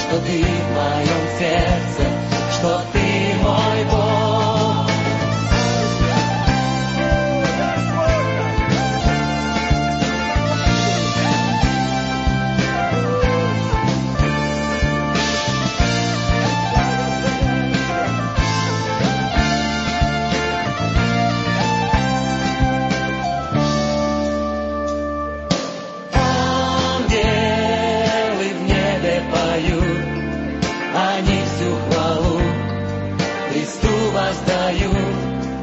что ты в моем сердце, что ты мой Бог. Они всю хвалу Христу воздают.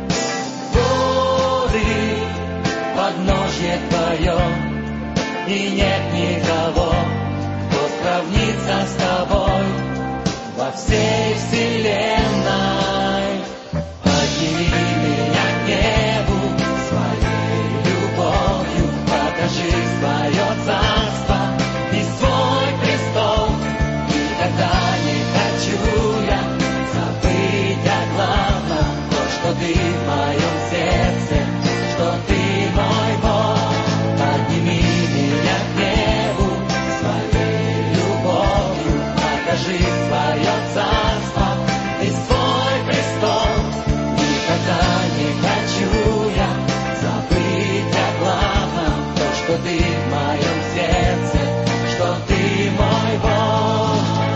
Годы подножье Твое, и нет никого, кто сравнится с Тобой во всей вселенной. Подними меня к небу своей любовью, покажи свое царство и свой престол. Никогда не хочу я забыть о главном, то, что ты в моем сердце, что ты мой Бог. Подними меня к небу своей любовью, покажи свое царство и свой престол. Никогда не хочу я забыть о главном, то, что ты в моем сердце, что ты мой Бог.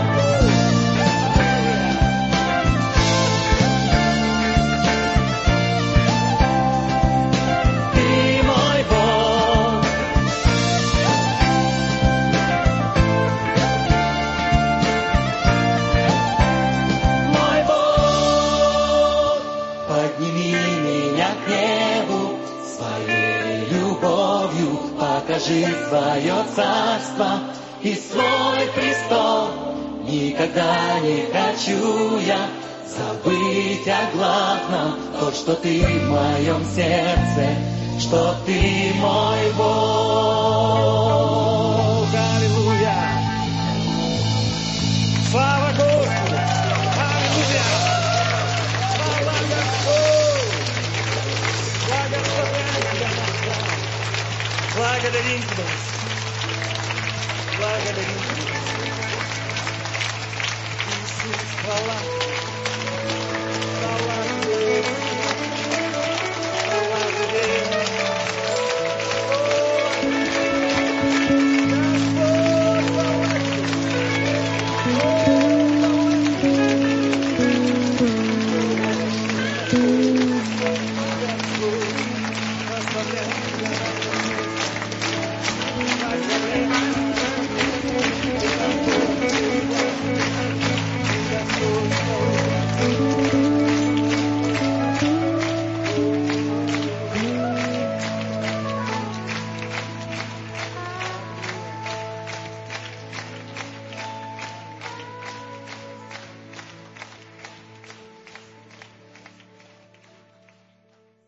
Покажи свое царство и свой престол. Никогда не хочу я забыть о главном, то, что ты в моем сердце, что ты мой Бог.